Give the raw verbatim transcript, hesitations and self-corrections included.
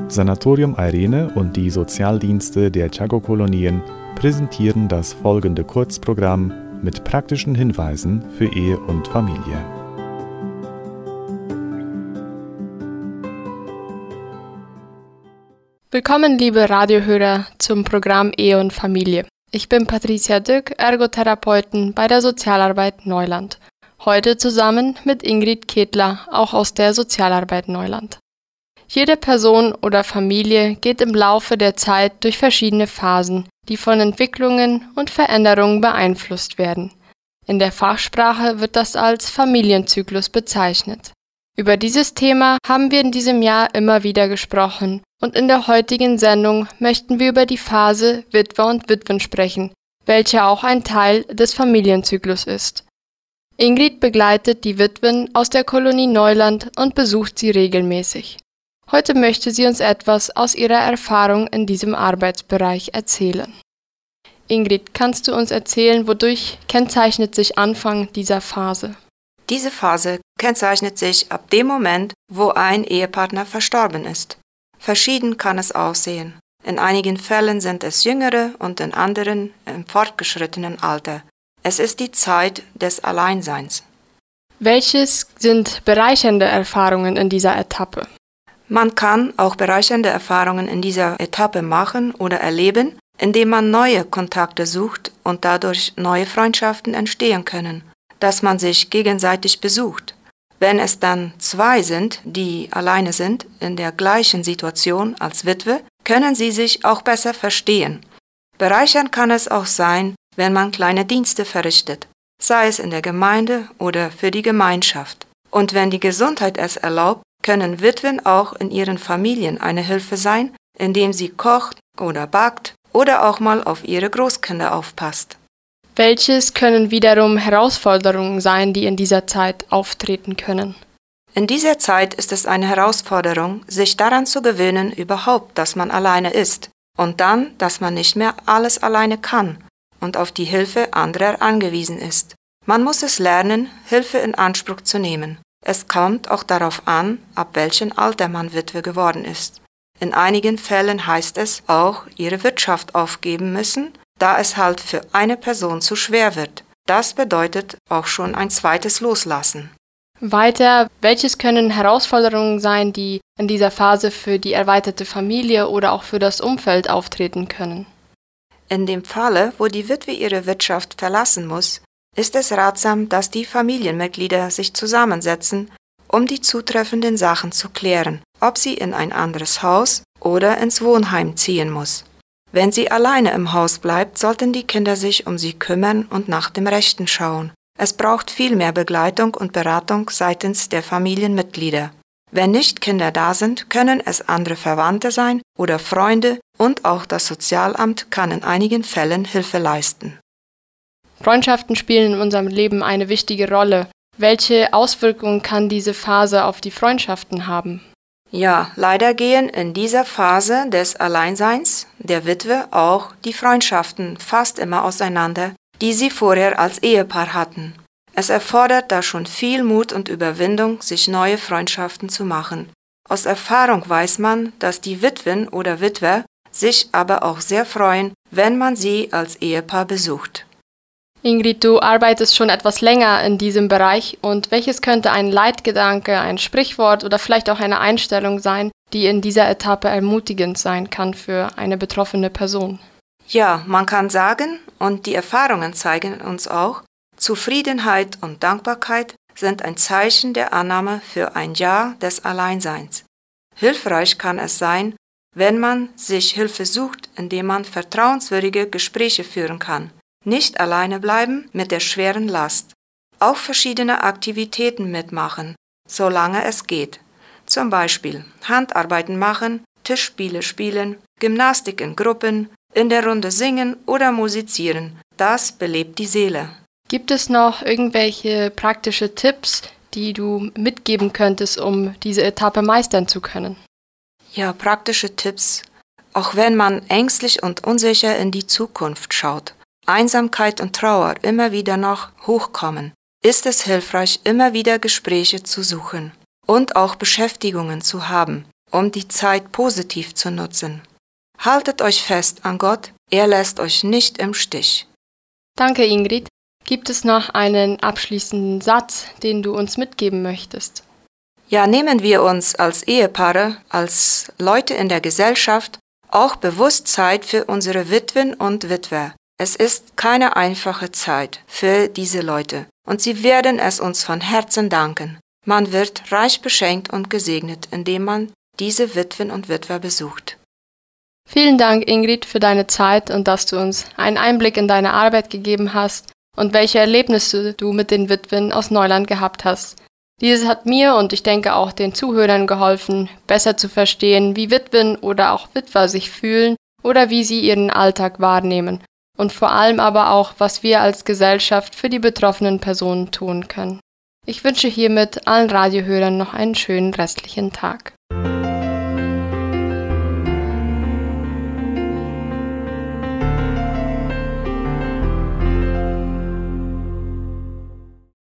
Sanatorium Eirene und die Sozialdienste der Tchago-Kolonien präsentieren das folgende Kurzprogramm mit praktischen Hinweisen für Ehe und Familie. Willkommen, liebe Radiohörer, zum Programm Ehe und Familie. Ich bin Patricia Dück, Ergotherapeutin bei der Sozialarbeit Neuland. Heute zusammen mit Ingrid Ketler, auch aus der Sozialarbeit Neuland. Jede Person oder Familie geht im Laufe der Zeit durch verschiedene Phasen, die von Entwicklungen und Veränderungen beeinflusst werden. In der Fachsprache wird das als Familienzyklus bezeichnet. Über dieses Thema haben wir in diesem Jahr immer wieder gesprochen und in der heutigen Sendung möchten wir über die Phase Witwer und Witwen sprechen, welche auch ein Teil des Familienzyklus ist. Ingrid begleitet die Witwen aus der Kolonie Neuland und besucht sie regelmäßig. Heute möchte sie uns etwas aus ihrer Erfahrung in diesem Arbeitsbereich erzählen. Ingrid, kannst du uns erzählen, wodurch kennzeichnet sich Anfang dieser Phase? Diese Phase kennzeichnet sich ab dem Moment, wo ein Ehepartner verstorben ist. Verschieden kann es aussehen. In einigen Fällen sind es jüngere und in anderen im fortgeschrittenen Alter. Es ist die Zeit des Alleinseins. Welches sind bereichernde Erfahrungen in dieser Etappe? Man kann auch bereichernde Erfahrungen in dieser Etappe machen oder erleben, indem man neue Kontakte sucht und dadurch neue Freundschaften entstehen können, dass man sich gegenseitig besucht. Wenn es dann zwei sind, die alleine sind, in der gleichen Situation als Witwe, können sie sich auch besser verstehen. Bereichernd kann es auch sein, wenn man kleine Dienste verrichtet, sei es in der Gemeinde oder für die Gemeinschaft. Und wenn die Gesundheit es erlaubt, können Witwen auch in ihren Familien eine Hilfe sein, indem sie kocht oder backt oder auch mal auf ihre Großkinder aufpasst. Welches können wiederum Herausforderungen sein, die in dieser Zeit auftreten können? In dieser Zeit ist es eine Herausforderung, sich daran zu gewöhnen, überhaupt, dass man alleine ist und dann, dass man nicht mehr alles alleine kann und auf die Hilfe anderer angewiesen ist. Man muss es lernen, Hilfe in Anspruch zu nehmen. Es kommt auch darauf an, ab welchem Alter man Witwe geworden ist. In einigen Fällen heißt es auch, ihre Wirtschaft aufgeben müssen, da es halt für eine Person zu schwer wird. Das bedeutet auch schon ein zweites Loslassen. Weiter, welches können Herausforderungen sein, die in dieser Phase für die erweiterte Familie oder auch für das Umfeld auftreten können? In dem Falle, wo die Witwe ihre Wirtschaft verlassen muss, ist es ratsam, dass die Familienmitglieder sich zusammensetzen, um die zutreffenden Sachen zu klären, ob sie in ein anderes Haus oder ins Wohnheim ziehen muss. Wenn sie alleine im Haus bleibt, sollten die Kinder sich um sie kümmern und nach dem Rechten schauen. Es braucht viel mehr Begleitung und Beratung seitens der Familienmitglieder. Wenn nicht Kinder da sind, können es andere Verwandte sein oder Freunde und auch das Sozialamt kann in einigen Fällen Hilfe leisten. Freundschaften spielen in unserem Leben eine wichtige Rolle. Welche Auswirkungen kann diese Phase auf die Freundschaften haben? Ja, leider gehen in dieser Phase des Alleinseins der Witwe auch die Freundschaften fast immer auseinander, die sie vorher als Ehepaar hatten. Es erfordert da schon viel Mut und Überwindung, sich neue Freundschaften zu machen. Aus Erfahrung weiß man, dass die Witwen oder Witwer sich aber auch sehr freuen, wenn man sie als Ehepaar besucht. Ingrid, du arbeitest schon etwas länger in diesem Bereich und welches könnte ein Leitgedanke, ein Sprichwort oder vielleicht auch eine Einstellung sein, die in dieser Etappe ermutigend sein kann für eine betroffene Person? Ja, man kann sagen, und die Erfahrungen zeigen uns auch, Zufriedenheit und Dankbarkeit sind ein Zeichen der Annahme für ein Jahr des Alleinseins. Hilfreich kann es sein, wenn man sich Hilfe sucht, indem man vertrauenswürdige Gespräche führen kann. Nicht alleine bleiben mit der schweren Last. Auch verschiedene Aktivitäten mitmachen, solange es geht. Zum Beispiel Handarbeiten machen, Tischspiele spielen, Gymnastik in Gruppen, in der Runde singen oder musizieren. Das belebt die Seele. Gibt es noch irgendwelche praktische Tipps, die du mitgeben könntest, um diese Etappe meistern zu können? Ja, praktische Tipps. Auch wenn man ängstlich und unsicher in die Zukunft schaut, Einsamkeit und Trauer immer wieder noch hochkommen, ist es hilfreich, immer wieder Gespräche zu suchen und auch Beschäftigungen zu haben. um die Zeit positiv zu nutzen. Haltet euch fest an Gott, er lässt euch nicht im Stich. Danke, Ingrid. Gibt es noch einen abschließenden Satz, den du uns mitgeben möchtest? Ja, nehmen wir uns als Ehepaare, als Leute in der Gesellschaft auch bewusst Zeit für unsere Witwen und Witwer. Es ist keine einfache Zeit für diese Leute und sie werden es uns von Herzen danken. Man wird reich beschenkt und gesegnet, indem man diese Witwen und Witwer besucht. Vielen Dank, Ingrid, für deine Zeit und dass du uns einen Einblick in deine Arbeit gegeben hast und welche Erlebnisse du mit den Witwen aus Neuland gehabt hast. Dieses hat mir und ich denke auch den Zuhörern geholfen, besser zu verstehen, wie Witwen oder auch Witwer sich fühlen oder wie sie ihren Alltag wahrnehmen und vor allem aber auch, was wir als Gesellschaft für die betroffenen Personen tun können. Ich wünsche hiermit allen Radiohörern noch einen schönen restlichen Tag.